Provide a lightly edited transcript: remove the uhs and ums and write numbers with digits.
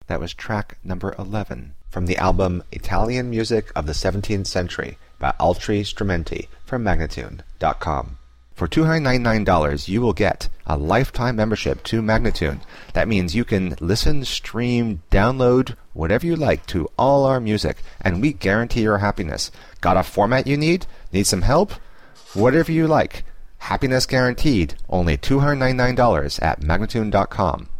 That was track number 11 from the album Italian Music of the 17th Century by Altri Strumenti from Magnatune.com. For $299, you will get a lifetime membership to Magnatune. That means you can listen, stream, download, whatever you like to all our music, and we guarantee your happiness. Got a format you need? Need some help? Whatever you like. Happiness guaranteed. Only $299 at Magnatune.com.